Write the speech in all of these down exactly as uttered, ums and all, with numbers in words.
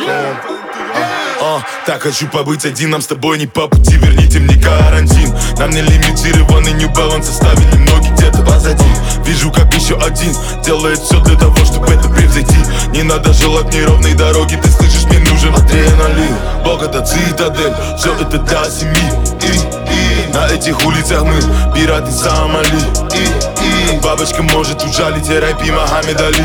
А, так хочу побыть один, нам с тобой не по пути. Верните мне карантин. Нам не лимитированный New Balance, оставили ноги где-то позади. Вижу, как еще один делает все для того, чтобы это превзойти. Не надо желать неровной дороги, ты слышишь, мне нужен адреналин. Бог это цитадель, все это для семьи. И, и на этих улицах мы пираты Сомали. И, и бабочка может ужалить, и рэпи Мохаммед Али.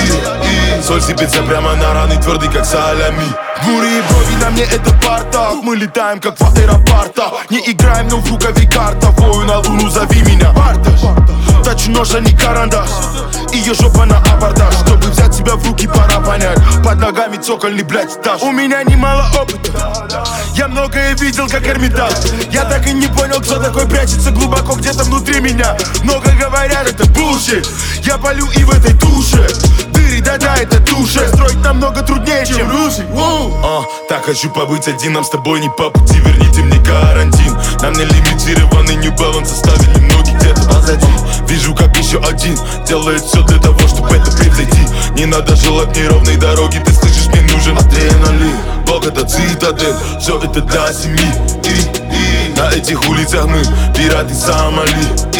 И, и соль сыпется прямо на раны, твердый как солями. Гури и брови, на мне это парта. Мы летаем как в аэропорта. Не играем, но в рукаве карта. Вою на луну, зови меня Барташ. Точу нож, а не карандаш. Ее жопа на абордаж. Чтобы взять себя в руки, пора понять. Под ногами цокольный, блядь, этаж. У меня немало опыта. Я многое видел, как Эрмитаж. Я так и не понял, кто такой прячется глубоко где-то внутри меня. Много говорят, это bullshit. Я полю и в этой душе. Дыри, да-да, это душа. Строить намного труднее, чем Руси. А, так хочу побыть один, нам с тобой не по пути. Верните мне карантин. Нам не лимитированный New Balance, оставили ноги где-то позади. Вижу, как еще один делает все для того, чтобы это превзойти. Не надо желать неровной дороги, ты слышишь, мне нужен адреналин. Бог это цитадель, все это для семьи. И, и на этих улицах мы пираты Сомали.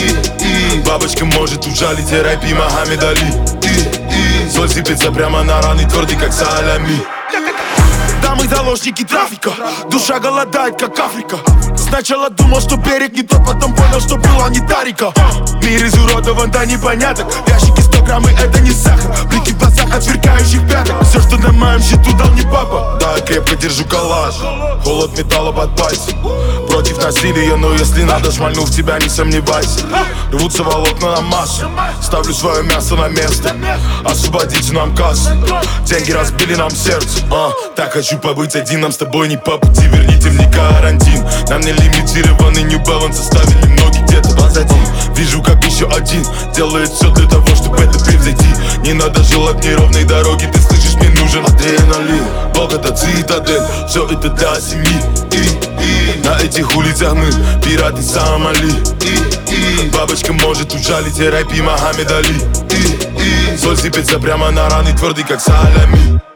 И, и бабочка может ужалить, и рэпи Мохаммед Али. И, и соль сыпется прямо на раны, твердый как солями. Да, мы заложники трафика. Душа голодает, как Африка. Сначала думал, что берег не тот, потом понял, что была не та река. Мир изуродован до непоняток. В ящике сто грамм и это не сахар. Блики в глазах от сверкающих пяток. Все, что на моем счету, дал не папа. Да, я крепко держу калаш. Холод металла под пальцем. Против насилия, но если надо, шмальну в тебя, не сомневайся. Рвутся волокна на массу. Ставлю свое мясо на место. Освободите нам кассу. Деньги разбили нам сердце. а, Так хочу побыть один, нам с тобой не по пути. Верните мне карантин. Нам не лимитированный New Balance, оставили ноги где-то позади. Вижу, как еще один делает все для того, чтобы это превзойти. Не надо желать неровной дороги, ты слышишь, мне нужен адреналин. Бог это цитадель, все это для семьи. И, и на этих улицах мы пираты Сомали. И, и бабочка может ужалить, и рэпи Мохаммед Али. И, и соль сыпется прямо на раны, твердый как солями.